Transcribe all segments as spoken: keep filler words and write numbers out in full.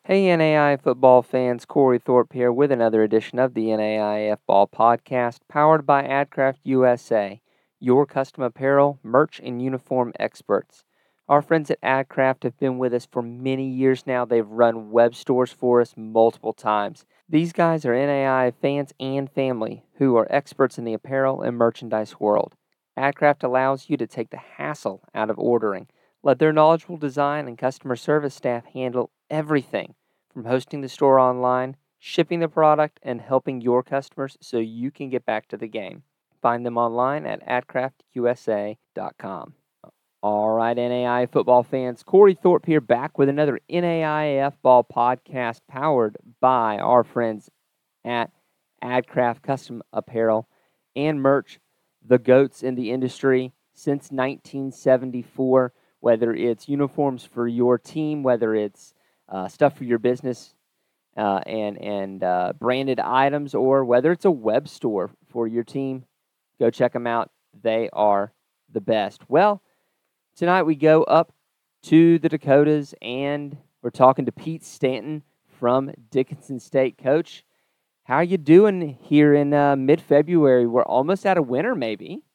Hey, N A I football fans, Corey Thorpe here with another edition of the N A I F Ball Podcast, powered by AdCraft U S A, your custom apparel, merch, and uniform experts. Our friends at AdCraft have been with us for many years now. They've run web stores for us multiple times. These guys are N A I fans and family who are experts in the apparel and merchandise world. AdCraft allows you to take the hassle out of ordering. Let their knowledgeable design and customer service staff handle everything from hosting the store online, shipping the product, and helping your customers so you can get back to the game. Find them online at ad craft u s a dot com. All right, N A I football fans, Corey Thorpe here back with another N A I F Ball podcast powered by our friends at AdCraft Custom Apparel and Merch, the GOATs in the industry since nineteen seventy-four. Whether it's uniforms for your team, whether it's uh, stuff for your business, uh, and and uh, branded items, or whether it's a web store for your team, go check them out. They are the best. Well, tonight we go up to the Dakotas, and we're talking to Pete Stanton from Dickinson State. Coach, how are you doing here in uh, mid-February? We're almost out of winter, maybe.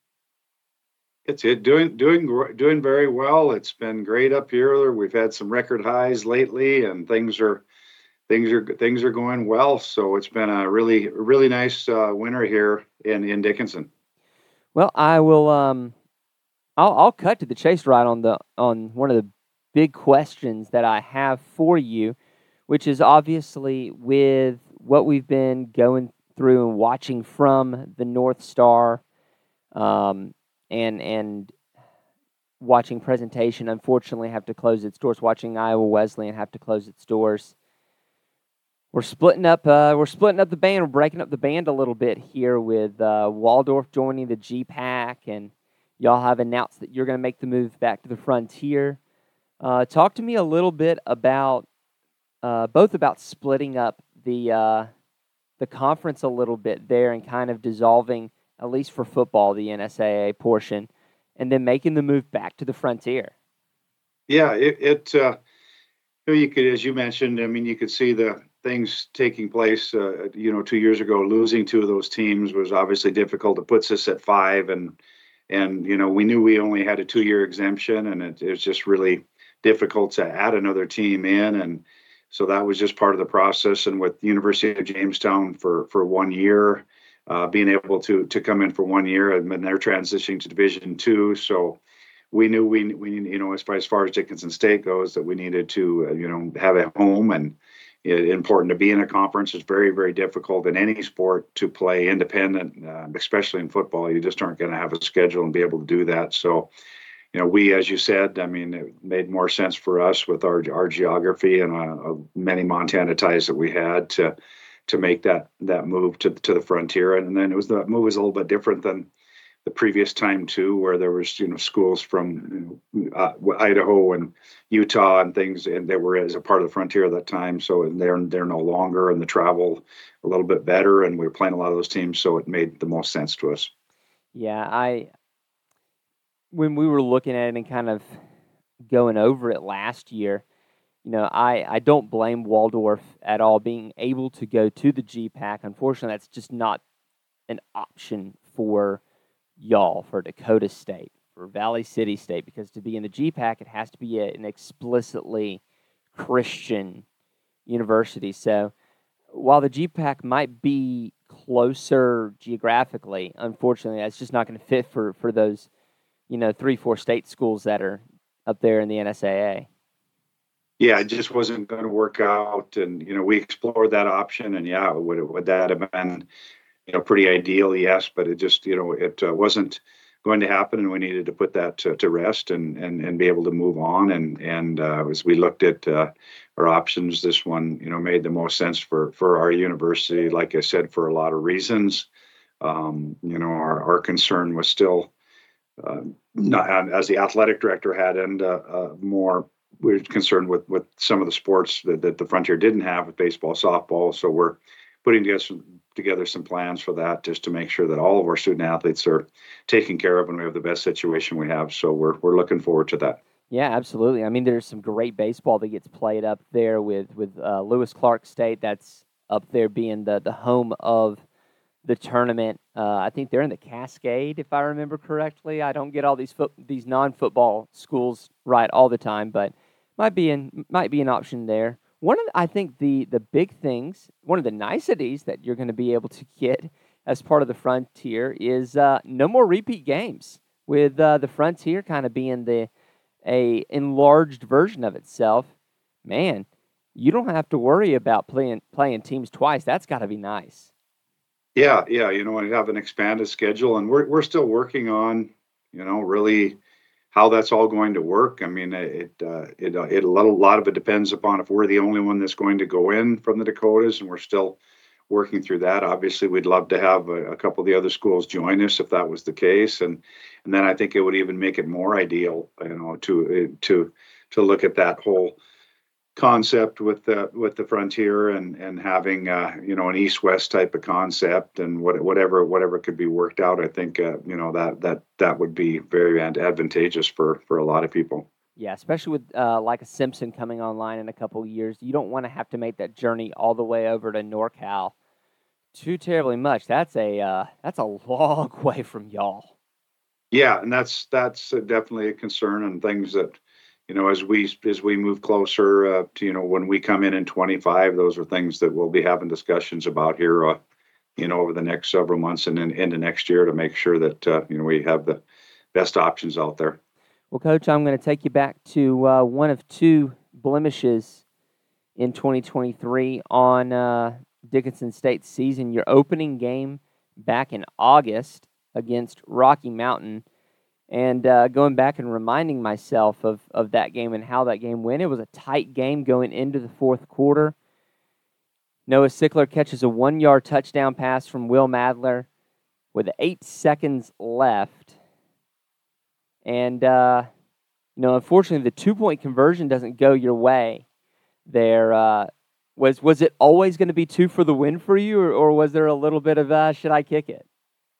It's it doing doing doing very well. It's been great up here. We've had some record highs lately, and things are things are things are going well. So it's been a really really nice uh, winter here in in Dickinson. Well, I will. Um, I'll I'll cut to the chase right on the on one of the big questions that I have for you, which is obviously with what we've been going through and watching from the North Star, um, and and watching presentation. Unfortunately, have to close its doors. Watching Iowa Wesleyan have to close its doors. We're splitting up. Uh, we're splitting up the band. We're breaking up the band a little bit here with uh, Waldorf joining the G PAC, and y'all have announced that you're going to make the move back to the Frontier. Uh, talk to me a little bit about uh, both about splitting up the uh, the conference a little bit there and kind of dissolving, at least for football, the N S A A portion, and then making the move back to the Frontier. Yeah, it, it uh, you could, as you mentioned, I mean, you could see the things taking place. Uh, you know, two years ago, losing two of those teams was obviously difficult. It puts us at five, and and you know, we knew we only had a two-year exemption, and it, it was just really difficult to add another team in, and so that was just part of the process. And with the University of Jamestown for for one year, uh, being able to to come in for one year, and then they're transitioning to Division Two, so we knew we we you know as far as far as Dickinson State goes that we needed to uh, you know have a home, and it, important to be in a conference. It's very very difficult in any sport to play independent, uh, especially in football. You just aren't going to have a schedule and be able to do that. So you know we, as you said, I mean, it made more sense for us with our our geography and uh, uh, many Montana ties that we had to to make that that move to to the Frontier. And then it was the move was a little bit different than the previous time too, where there was you know schools from you know, uh, Idaho and Utah and things, and they were as a part of the Frontier at that time. So they're they're no longer, and the travel a little bit better, and we were playing a lot of those teams, so it made the most sense to us. Yeah, I when we were looking at it and kind of going over it last year, you know, I, I don't blame Waldorf at all being able to go to the G PAC. Unfortunately, that's just not an option for y'all, for Dakota State, for Valley City State, because to be in the G PAC, it has to be a, an explicitly Christian university. So while the G PAC might be closer geographically, unfortunately, that's just not going to fit for, for those, you know, three, four state schools that are up there in the N S A A. Yeah, it just wasn't going to work out, and you know we explored that option, and yeah, would would that have been you know pretty ideal? Yes, but it just you know it uh, wasn't going to happen, and we needed to put that to, to rest and, and and be able to move on. And and uh, as we looked at uh, our options, this one you know made the most sense for for our university. Like I said, for a lot of reasons, um, you know our our concern was still uh, not as the athletic director had, and uh, uh, more we're concerned with with some of the sports that, that the Frontier didn't have with baseball, softball. So we're putting together some, together some plans for that, just to make sure that all of our student athletes are taken care of and we have the best situation we have. So we're we're looking forward to that. Yeah, absolutely. I mean, there's some great baseball that gets played up there with with uh, Lewis Clark State. That's up there being the the home of the tournament. Uh, I think they're in the Cascade, if I remember correctly. I don't get all these foot these non-football schools right all the time, but might be an might be an option there. One of the, I think the the big things, one of the niceties that you're going to be able to get as part of the Frontier is uh, no more repeat games. With uh, the Frontier kind of being the a enlarged version of itself, man, you don't have to worry about playing playing teams twice. That's got to be nice. Yeah, yeah, you know, I have an expanded schedule, and we're we're still working on, you know, really how that's all going to work. I mean, it uh, it uh, it a lot, a lot of it depends upon if we're the only one that's going to go in from the Dakotas, and we're still working through that. Obviously, we'd love to have a, a couple of the other schools join us if that was the case, and and then I think it would even make it more ideal, you know, to to to look at that whole concept with the with the Frontier and and having uh, you know an east west type of concept and what, whatever whatever could be worked out. I think uh, you know that that that would be very advantageous for for a lot of people. Yeah, especially with uh, like a Simpson coming online in a couple of years, you don't want to have to make that journey all the way over to NorCal too terribly much. That's a uh, that's a long way from y'all. Yeah, and that's that's definitely a concern and things that you know as we as we move closer uh, to you know when we come in in twenty-five, those are things that we'll be having discussions about here. Uh, you know, over the next several months and then into next year to make sure that uh, you know we have the best options out there. Well, Coach, I'm going to take you back to uh, one of two blemishes in twenty twenty-three on uh, Dickinson State's season. Your opening game back in August against Rocky Mountain. And uh, going back and reminding myself of, of that game and how that game went, it was a tight game going into the fourth quarter. Noah Sickler catches a one-yard touchdown pass from Will Madler with eight seconds left. And, uh, you know, unfortunately, the two-point conversion doesn't go your way there. Uh, was was it always going to be two for the win for you, or, or was there a little bit of, uh, should I kick it?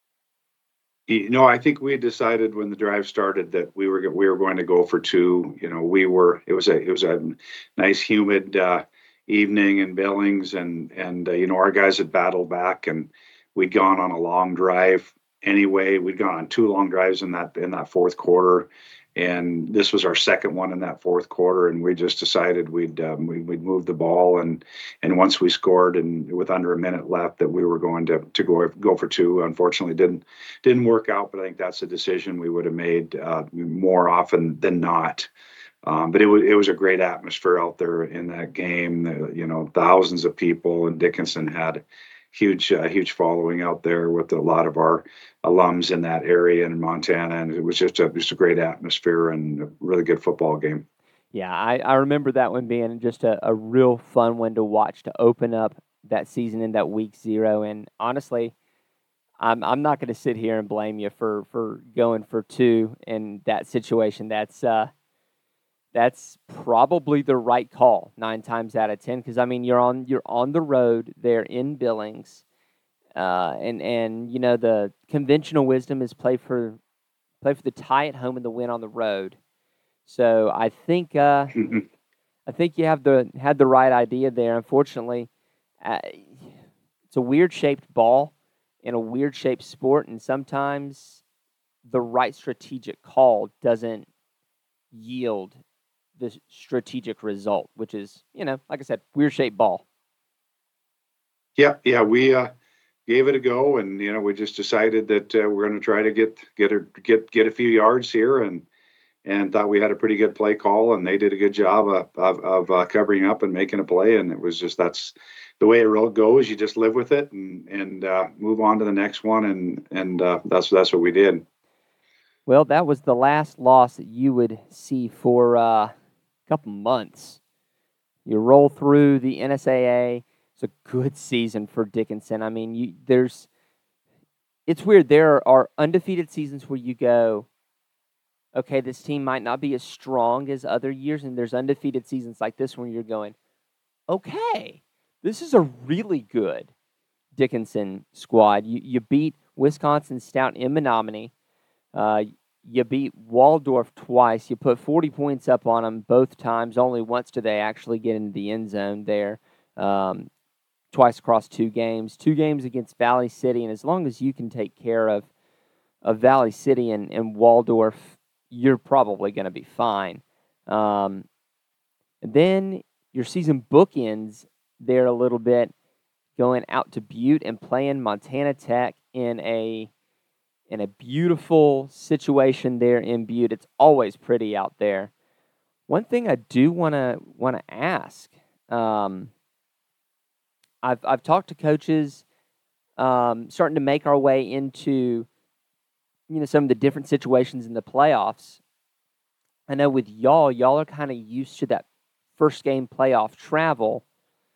You know, I think we decided when the drive started that we were we were going to go for two. You know, we were it was a it was a nice humid uh, evening in Billings, and and uh, you know our guys had battled back, and we'd gone on a long drive anyway. We'd gone on two long drives in that in that fourth quarter, and this was our second one in that fourth quarter, and we just decided we'd um, we, we'd move the ball, and and once we scored and with under a minute left that we were going to to go go for two. Unfortunately, didn't didn't work out, but I think that's a decision we would have made uh, more often than not. Um, but it was it was a great atmosphere out there in that game. Uh, you know, thousands of people, and Dickinson had huge uh, huge following out there with a lot of our alums in that area in Montana, and it was just a just a great atmosphere and a really good football game. Yeah, I, I remember that one being just a, a real fun one to watch to open up that season in that week zero. And honestly, I'm I'm not going to sit here and blame you for, for going for two in that situation. That's uh that's probably the right call nine times out of ten because I mean you're on you're on the road there in Billings, uh, and and you know the conventional wisdom is play for play for the tie at home and the win on the road. So I think uh, I think you have the had the right idea there. Unfortunately, uh, it's a weird shaped ball in a weird shaped sport, and sometimes the right strategic call doesn't yield the strategic result, which is, you know, like I said, weird shaped ball. Yeah, yeah, we uh, gave it a go, and you know, we just decided that uh, we're going to try to get get a get get a few yards here, and and thought we had a pretty good play call, and they did a good job of of, of uh, covering up and making a play, and it was just that's the way it goes. You just live with it and and uh, move on to the next one, and and uh, that's that's what we did. Well, that was the last loss that you would see for uh, a couple months. You roll through the N S A A. It's a good season for Dickinson. I mean, you there's it's weird. There are undefeated seasons where you go, okay, this team might not be as strong as other years, and there's undefeated seasons like this where you're going, okay, this is a really good Dickinson squad. You you beat Wisconsin Stout in Menominee. Uh, you beat Waldorf twice. You put forty points up on them both times. Only once do they actually get into the end zone there. Um, twice across two games. Two games against Valley City, and as long as you can take care of of Valley City and, and Waldorf, you're probably going to be fine. Um, and then your season bookends there a little bit, going out to Butte and playing Montana Tech in a in a beautiful situation there in Butte. It's always pretty out there. One thing I do want to want to ask, um, I've I've talked to coaches, um, starting to make our way into you know some of the different situations in the playoffs. I know with y'all, y'all are kind of used to that first game playoff travel.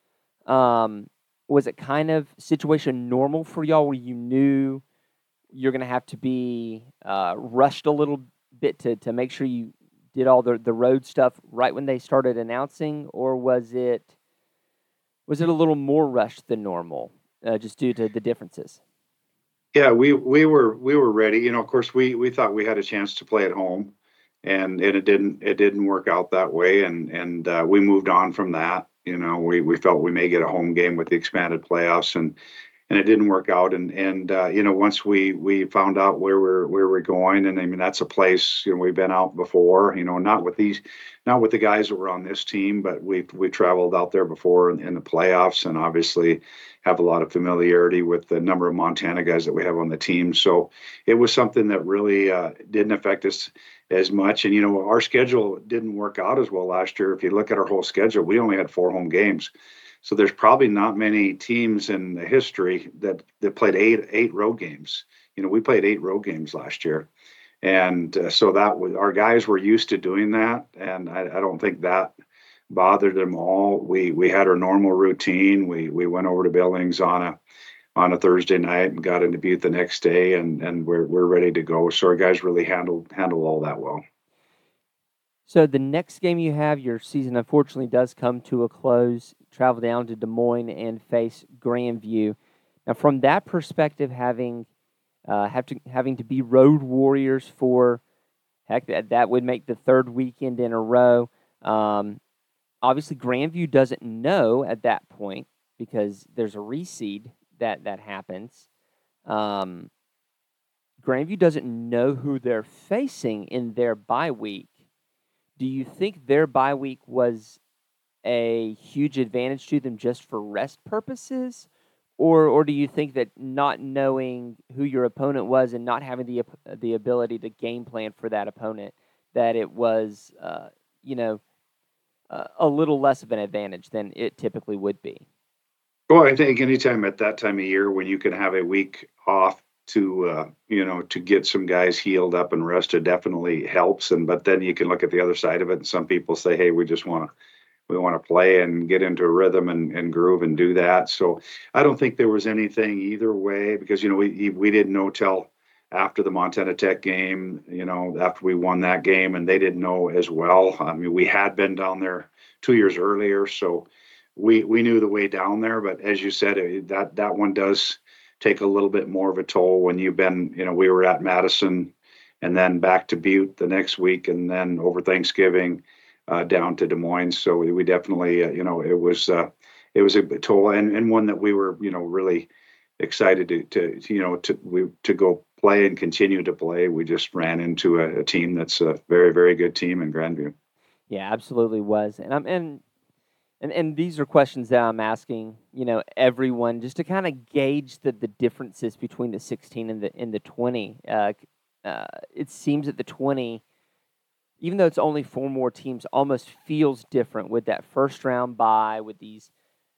Um, was it kind of situation normal for y'all where you knew you're going to have to be uh, rushed a little bit to, to make sure you did all the, the road stuff right when they started announcing, or was it was it a little more rushed than normal, uh, just due to the differences? Yeah, we we were we were ready. You know, of course, we we thought we had a chance to play at home, and and it didn't it didn't work out that way, and and uh, we moved on from that. You know, we we felt we may get a home game with the expanded playoffs, and and it didn't work out. And and uh, you know, once we we found out where we're where we're going, and I mean that's a place you know we've been out before. You know, not with these, not with the guys that were on this team, but we we traveled out there before in, in the playoffs, and obviously have a lot of familiarity with the number of Montana guys that we have on the team. So it was something that really uh, didn't affect us as much. And you know, our schedule didn't work out as well last year. If you look at our whole schedule, we only had four home games. So there's probably not many teams in the history that that played eight eight road games. You know, we played eight road games last year, and uh, so that was our guys were used to doing that, and I, I don't think that bothered them all. We we had our normal routine. We we went over to Billings on a on a Thursday night and got into Butte the next day, and and we're we're ready to go. So our guys really handled handled all that well. So the next game you have, your season unfortunately does come to a close. Travel down to Des Moines and face Grandview. Now, from that perspective, having uh, have to having to be road warriors for heck, that that would make the third weekend in a row. Um, obviously, Grandview doesn't know at that point because there's a reseed that that happens. Um, Grandview doesn't know who they're facing in their bye week. Do you think their bye week was a huge advantage to them just for rest purposes? Or, or do you think that not knowing who your opponent was and not having the the ability to game plan for that opponent, that it was, uh, you know, uh, a little less of an advantage than it typically would be? Well, I think anytime at that time of year when you can have a week off to uh, you know to get some guys healed up and rested definitely helps. And but then you can look at the other side of it, and some people say, hey, we just want to we want to play and get into a rhythm and, and groove and do that. So I don't think there was anything either way because you know we we didn't know till after the Montana Tech game, you know, after we won that game, and they didn't know as well. I mean, we had been down there two years earlier, so we we knew the way down there. But as you said, it, that that one does take a little bit more of a toll when you've been, you know, we were at Madison and then back to Butte the next week, and then over Thanksgiving uh, down to Des Moines. So we, we definitely, uh, you know, it was uh, it was a toll, and, and one that we were, you know, really excited to, to you know to we to go play and continue to play. We just ran into a, a team that's a very very good team in Grandview. Yeah, absolutely was. And I'm and and and these are questions that I'm asking, you know, everyone just to kind of gauge the the differences between the sixteen and the in the twenty. Uh, uh, it seems that the twenty, even though it's only four more teams, almost feels different with that first round bye, with these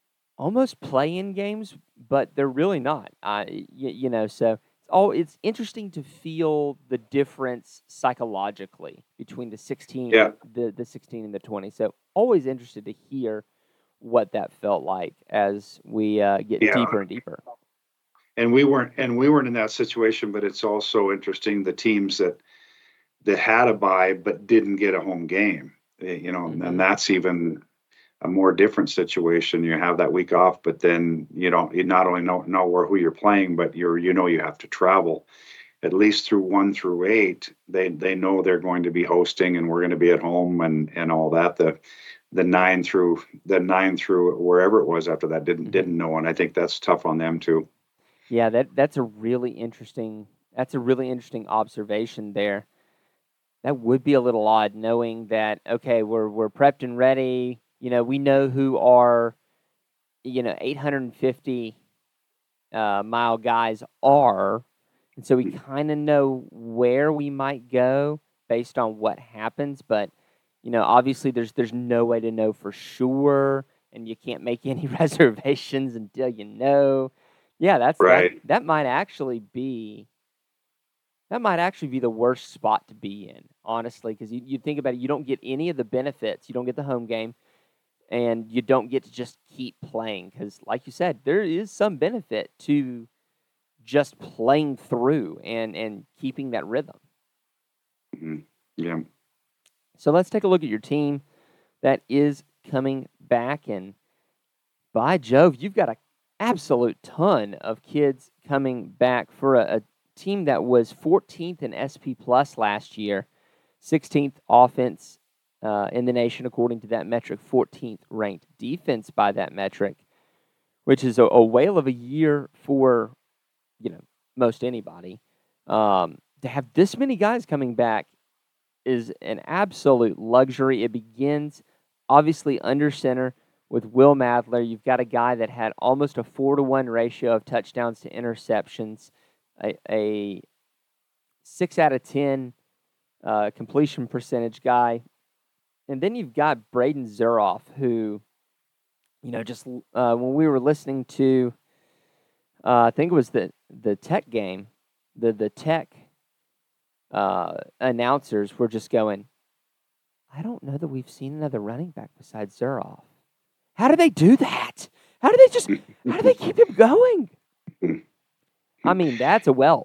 almost play-in games, but they're really not. Uh, y- you know, so it's all it's interesting to feel the difference psychologically between the Yeah, sixteen, the the sixteen and the twenty. So always interested to hear what that felt like as we uh, get yeah. deeper and deeper. And we weren't and we weren't in that situation, but it's also interesting the teams that that had a bye but didn't get a home game. eh, You know, and Hmm. that's even a more different situation. You have that week off, but then you don't you not only know know where who you're playing, but you're you know you have to travel. at least through one through eight, they they know they're going to be hosting and we're going to be at home and and all that. The the nine through the nine through wherever it was after that didn't didn't know, and I think that's tough on them too. Yeah, that that's a really interesting that's a really interesting observation there. That would be a little odd knowing that, okay, we're we're prepped and ready. You know, we know who our, you know, eight hundred fifty uh, mile guys are. And so we kind of know where we might go based on what happens. But, you know, obviously there's there's no way to know for sure. And you can't make any reservations until you know. Yeah, that's that Right. that might actually be that might actually be the worst spot to be in, honestly, because you, you think about it, you don't get any of the benefits. You don't get the home game, and you don't get to just keep playing. Because, like you said, there is some benefit to just playing through and, and keeping that rhythm. Mm-hmm. Yeah. So let's take a look at your team that is coming back. And by Jove, you've got an absolute ton of kids coming back for a, a team that was fourteenth in S P Plus last year, sixteenth offense uh, in the nation according to that metric, fourteenth ranked defense by that metric, which is a, a whale of a year for, you know, most anybody. Um, to have this many guys coming back is an absolute luxury. It begins obviously under center with Will Madler. You've got a guy that had almost a four to one ratio of touchdowns to interceptions, a, a six out of ten uh, completion percentage guy. And then you've got Braden Zuroff, who, you know, just uh, when we were listening to, uh, I think it was the, the Tech game, the, the Tech uh, announcers were just going, I don't know that we've seen another running back besides Zuroff. How do they do that? How do they just, how do they keep him going? I mean, that's a wealth.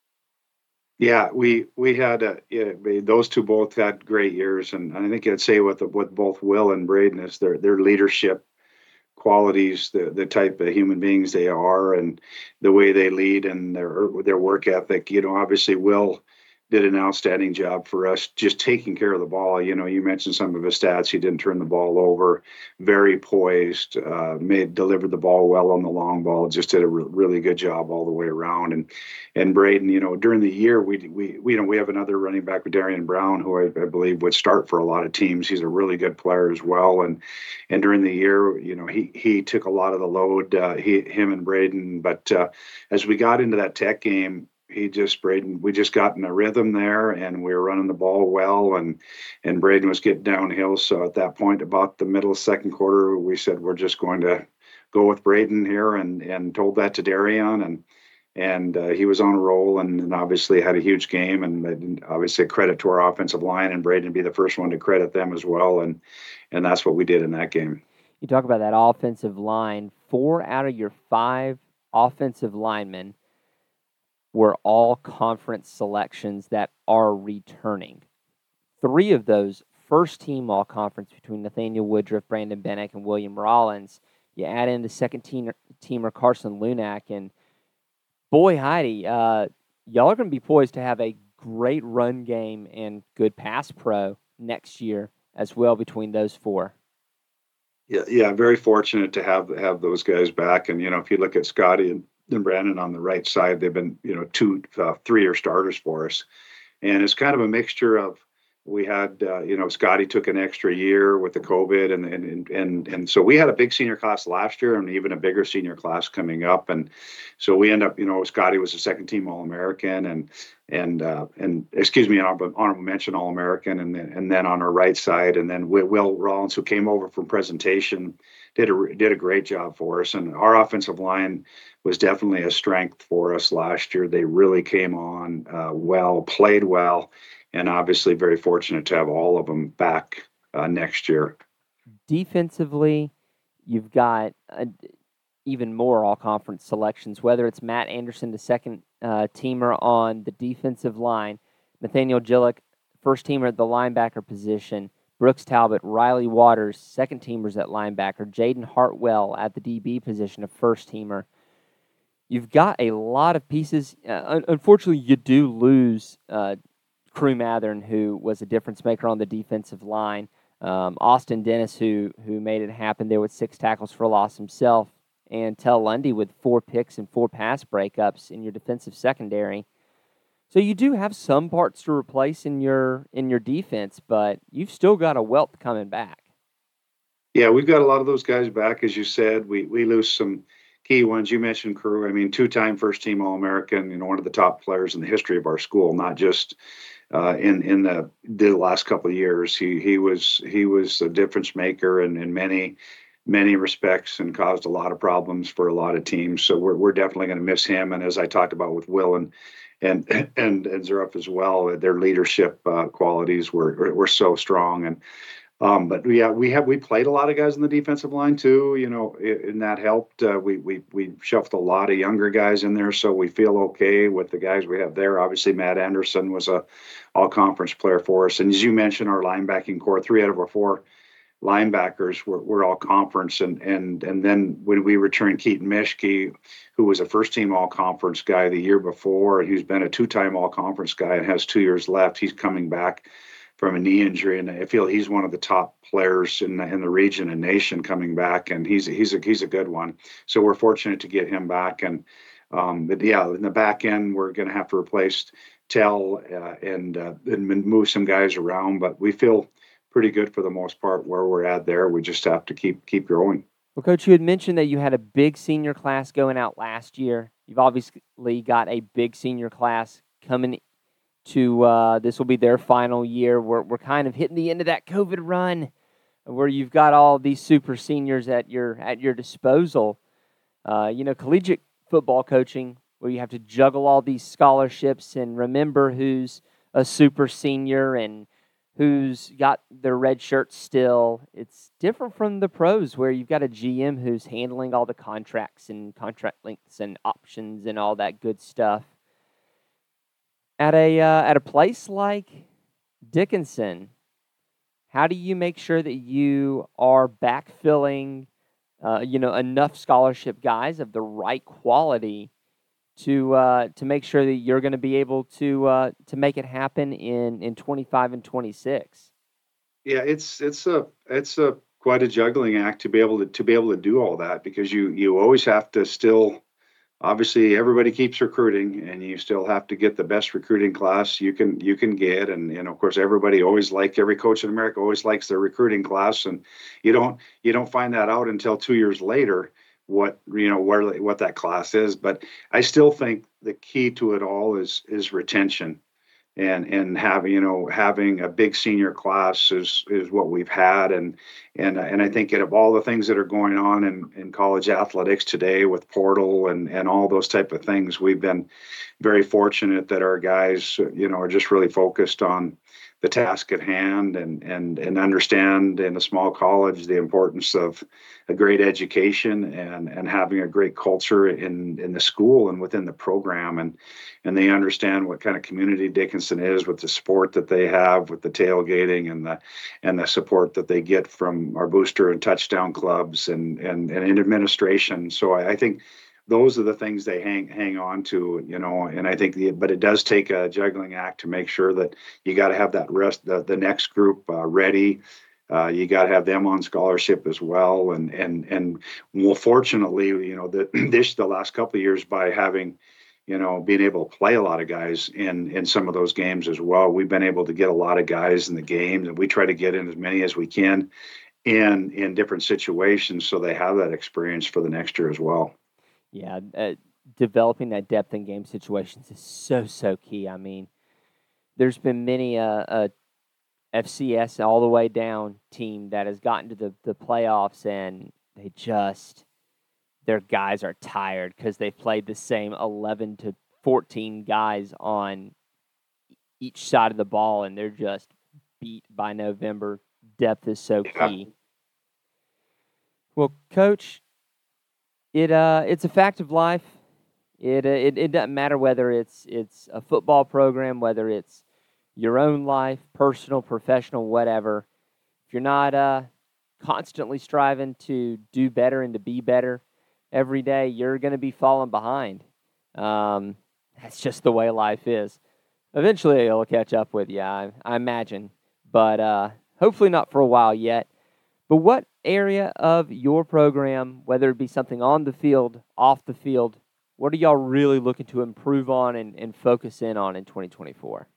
Yeah, we we had uh, yeah, those two both had great years, and I think I'd say with with both Will and Braden is their their leadership qualities, the the type of human beings they are, and the way they lead and their their work ethic. You know, obviously Will did an outstanding job for us just taking care of the ball. You know, you mentioned some of his stats. He didn't turn the ball over, very poised, uh, made delivered the ball well on the long ball. Just did a re- really good job all the way around. And and Braden, you know, during the year we we, we you know we have another running back with Darian Brown, who I, I believe would start for a lot of teams. He's a really good player as well. And and during the year, you know, he he took a lot of the load. Uh, he him and Braden. But uh, as we got into that Tech game, he just Braden, we just got in a rhythm there, and we were running the ball well, and and Braden was getting downhill. So at that point, about the middle of second quarter, we said we're just going to go with Braden here, and and told that to Darian, and and uh, he was on a roll, and, and obviously had a huge game, and obviously credit to our offensive line, and Braden be the first one to credit them as well, and and that's what we did in that game. You talk about that offensive line. Four out of your five offensive linemen were all conference selections that are returning. Three of those first team all conference between Nathaniel Woodruff, Brandon Bennick, and William Rollins. You add in the second team, teamer Carson Lunak, and boy, Heidi, uh, y'all are going to be poised to have a great run game and good pass pro next year as well between those four. Yeah, yeah, very fortunate to have have those guys back. And you know, if you look at Scotty and, and Brandon on the right side, they've been you know two, uh, three-year starters for us, and it's kind of a mixture of we had uh, you know Scotty took an extra year with the COVID, and and and and so we had a big senior class last year, and even a bigger senior class coming up, and so we end up you know Scotty was a second team All American, and and uh, and excuse me, honorable, honorable mention All American, and then and then on our right side, and then Will Rollins, who came over from presentation, did a did a great job for us, and our offensive line was definitely a strength for us last year. They really came on uh, well, played well, and obviously very fortunate to have all of them back uh, next year. Defensively, you've got a, even more all-conference selections, whether it's Matt Anderson, the second uh, teamer on the defensive line, Nathaniel Gillick, first teamer at the linebacker position, Brooks Talbot, Riley Waters, second teamers at linebacker, Jaden Hartwell at the D B position, a first teamer. you've got a lot of pieces. Uh, unfortunately, you do lose uh, Crew Mathern, who was a difference maker on the defensive line. Um, Austin Dennis, who who made it happen there with six tackles for loss himself, and Tell Lundy with four picks and four pass breakups in your defensive secondary. So you do have some parts to replace in your in your defense, but you've still got a wealth coming back. Yeah, we've got a lot of those guys back, as you said. We we lose some key ones. You mentioned Crew. I mean, two-time first-team All-American, you know, one of the top players in the history of our school, not just uh, in in the the last couple of years. He he was he was a difference maker in, in many many respects and caused a lot of problems for a lot of teams. So we're we're definitely going to miss him. And as I talked about with Will and and and and Zeruf as well, their leadership uh, qualities were were so strong. And um, but yeah, we have we played a lot of guys in the defensive line too, you know, and that helped. Uh, we we we shuffled a lot of younger guys in there, so we feel okay with the guys we have there. Obviously, Matt Anderson was a all conference player for us, and as you mentioned, our linebacking core, three out of our four linebackers were, were all conference, and and and then when we returned Keaton Meshke, who was a first team all conference guy the year before, and who's been a two time all conference guy and has two years left, he's coming back from a knee injury, and I feel he's one of the top players in the, in the region and nation coming back, and he's he's a he's a good one. So we're fortunate to get him back, and um, but yeah, in the back end we're going to have to replace Tell uh, and uh, and move some guys around, but we feel pretty good for the most part where we're at there. We just have to keep keep growing. Well, Coach, you had mentioned that you had a big senior class going out last year. You've obviously got a big senior class coming to uh, this will be their final year. We're we're kind of hitting the end of that COVID run, where you've got all these super seniors at your at your disposal. Uh, you know, collegiate football coaching, where you have to juggle all these scholarships and remember who's a super senior and who's got their red shirt still. It's different from the pros, where you've got a G M who's handling all the contracts and contract lengths and options and all that good stuff. At a uh, at a place like Dickinson, how do you make sure that you are backfilling, uh, you know, enough scholarship guys of the right quality to uh, to make sure that you're going to be able to uh, to make it happen in in twenty-five and twenty-six? Yeah, it's it's a it's a quite a juggling act to be able to to be able to do all that, because you you always have to still, obviously everybody keeps recruiting, and you still have to get the best recruiting class you can you can get. And you know, of course, everybody always like every coach in America always likes their recruiting class, and you don't you don't find that out until two years later what you know where what that class is. But I still think the key to it all is is retention, and and having you know having a big senior class is is what we've had. and and and I think of all the things that are going on in in college athletics today with portal and and all those type of things, we've been very fortunate that our guys you know are just really focused on the task at hand, and and and understand in a small college the importance of a great education, and and having a great culture in in the school and within the program. and and they understand what kind of community Dickinson is, with the support that they have with the tailgating, and the and the support that they get from our booster and touchdown clubs, and and and in administration. So I, I think those are the things they hang hang on to, you know. And I think the but it does take a juggling act to make sure that you got to have that rest the, the next group uh, ready. Uh, you got to have them on scholarship as well, and and and well, fortunately, you know, the, this the last couple of years, by having, you know, being able to play a lot of guys in in some of those games as well, we've been able to get a lot of guys in the games, and we try to get in as many as we can in in different situations, so they have that experience for the next year as well. Yeah, uh, developing that depth in game situations is so so key. I mean, there's been many a, a F C S all the way down team that has gotten to the the playoffs, and they just their guys are tired because they've played the same eleven to fourteen guys on each side of the ball, and they're just beat by November. Depth is so Yeah. key. Well, Coach, it uh, it's a fact of life. It, uh, it it doesn't matter whether it's it's a football program, whether it's your own life, personal, professional, whatever. If you're not uh, constantly striving to do better and to be better, every day, you're going to be falling behind. Um, that's just the way life is. Eventually, it'll catch up with you, I, I imagine, but uh, hopefully not for a while yet. But what area of your program, whether it be something on the field, off the field, what are y'all really looking to improve on and, and focus in on in twenty twenty-four?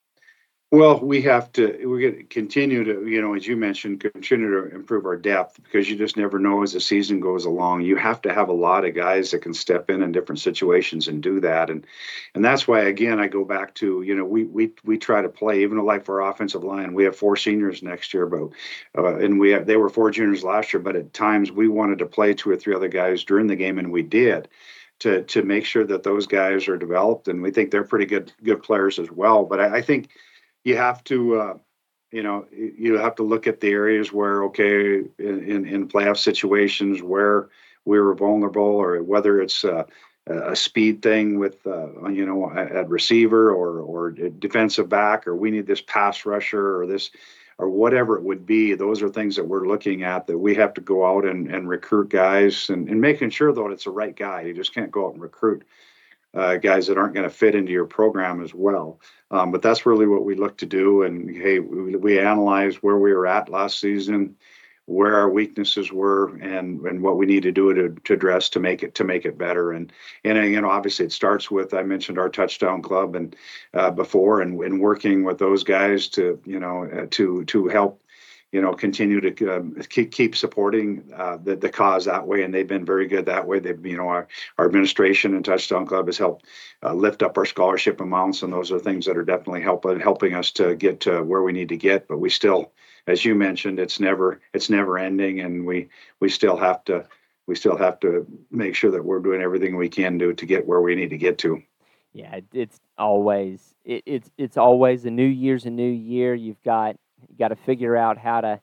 Well, we have to, we're going to continue to, you know, as you mentioned, continue to improve our depth because you just never know as the season goes along. You have to have a lot of guys that can step in in different situations and do that. And, and that's why, again, I go back to, you know, we, we, we try to play, even though like for our offensive line, we have four seniors next year, but, uh, and we have, they were four juniors last year, but at times we wanted to play two or three other guys during the game, and we did. To, to make sure that those guys are developed, and we think they're pretty good good players as well. But I, I think you have to, uh, you know, you have to look at the areas where, okay, in, in playoff situations where we were vulnerable, or whether it's uh, a speed thing with, uh, you know, at receiver or or defensive back, or we need this pass rusher or this, or whatever it would be. Those are things that we're looking at, that we have to go out and, and recruit guys, and, and making sure, though, it's the right guy. You just can't go out and recruit Uh, guys that aren't going to fit into your program as well. Um, but that's really what we look to do. And hey, we, we analyze where we were at last season, where our weaknesses were, and and what we need to do to, to address to make it to make it better. And and you know, obviously, it starts with, I mentioned our touchdown club and uh, before, and, and working with those guys to you know uh, to to help you know, continue to um, keep keep supporting uh, the the cause that way, and they've been very good that way. They've, you know, our, our administration and Touchdown Club has helped uh, lift up our scholarship amounts, and those are things that are definitely helping helping us to get to where we need to get. But we still, as you mentioned, it's never it's never ending, and we we still have to we still have to make sure that we're doing everything we can do to get where we need to get to. Yeah, it's always it, it's it's always a new year's a new year. You've got you got to figure out how to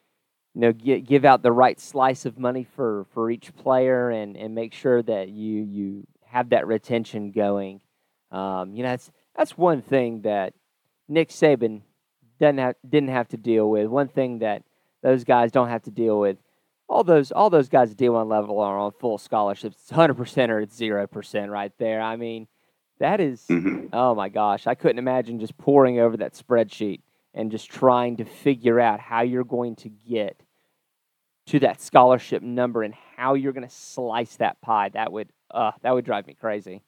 you know get, give out the right slice of money for, for each player, and, and make sure that you you have that retention going. Um, you know that's that's one thing that Nick Saban doesn't have, didn't have to deal with. One thing that those guys don't have to deal with. All those all those guys at D one level are on full scholarships. It's one hundred percent or it's zero percent right there. I mean, that is, Mm-hmm. oh my gosh, I couldn't imagine just poring over that spreadsheet and just trying to figure out how you're going to get to that scholarship number and how you're going to slice that pie. That would, uh, that would drive me crazy.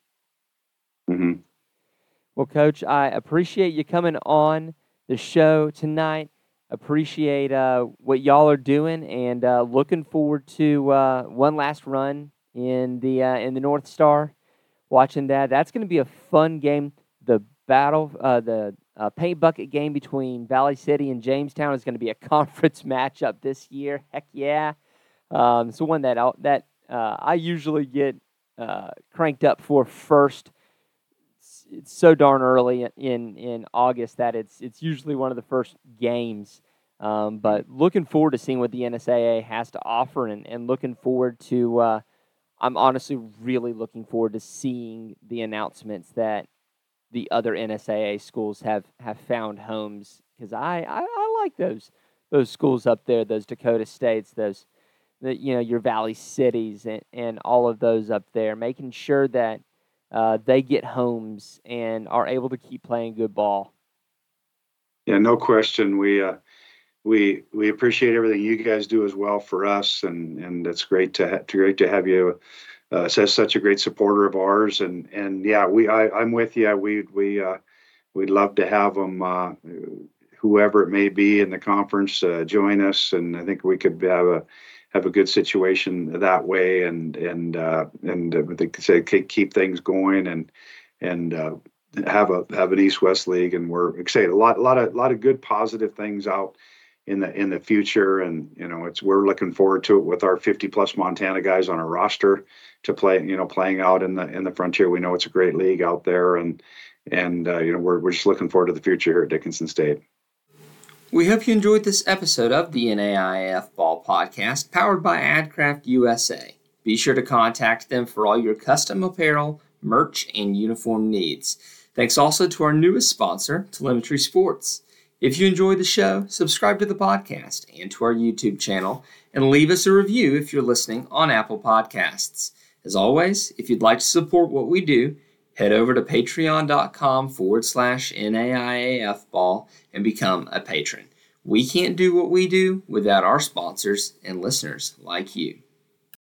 Mm-hmm. Well, Coach, I appreciate you coming on the show tonight. Appreciate uh, what y'all are doing, and uh, looking forward to uh, one last run in the uh, in the North Star. Watching that, that's going to be a fun game. The battle, uh, the uh, paint bucket game between Valley City and Jamestown is going to be a conference matchup this year. Heck yeah! Um, it's the one that I'll, that uh, I usually get uh, cranked up for first. It's, it's so darn early in in August that it's it's usually one of the first games. Um, but looking forward to seeing what the N S A A has to offer, and, and looking forward to. Uh, I'm honestly really looking forward to seeing the announcements that the other N S A A schools have, have found homes, because I, I, I like those those schools up there, those Dakota States, those the, you know your Valley Cities, and, and all of those up there, making sure that uh, they get homes and are able to keep playing good ball. Yeah, no question. We uh, we we appreciate everything you guys do as well for us, and and it's great to ha- great to have you uh, as such a great supporter of ours. And and yeah, we I, I'm with you. We we uh, we'd love to have them, uh, whoever it may be in the conference, uh, join us, and I think we could have a have a good situation that way, and and uh, and uh, they could say keep things going, and and uh, have a have an East West League, and we're excited. A lot a lot of a lot of good positive things out in the in the future, and you know it's we're looking forward to it with our fifty plus Montana guys on our roster to play, you know, playing out in the in the Frontier. We know it's a great league out there, and and uh, you know we're we're just looking forward to the future here at Dickinson State. We hope you enjoyed this episode of the N A I A F Ball Podcast, powered by AdCraft U S A. Be sure to contact them for all your custom apparel, merch, and uniform needs. Thanks also to our newest sponsor, Telemetry Sports. If you enjoy the show, subscribe to the podcast and to our YouTube channel, and leave us a review if you're listening on Apple Podcasts. As always, if you'd like to support what we do, head over to patreon.com forward slash NAIAF ball and become a patron. We can't do what we do without our sponsors and listeners like you.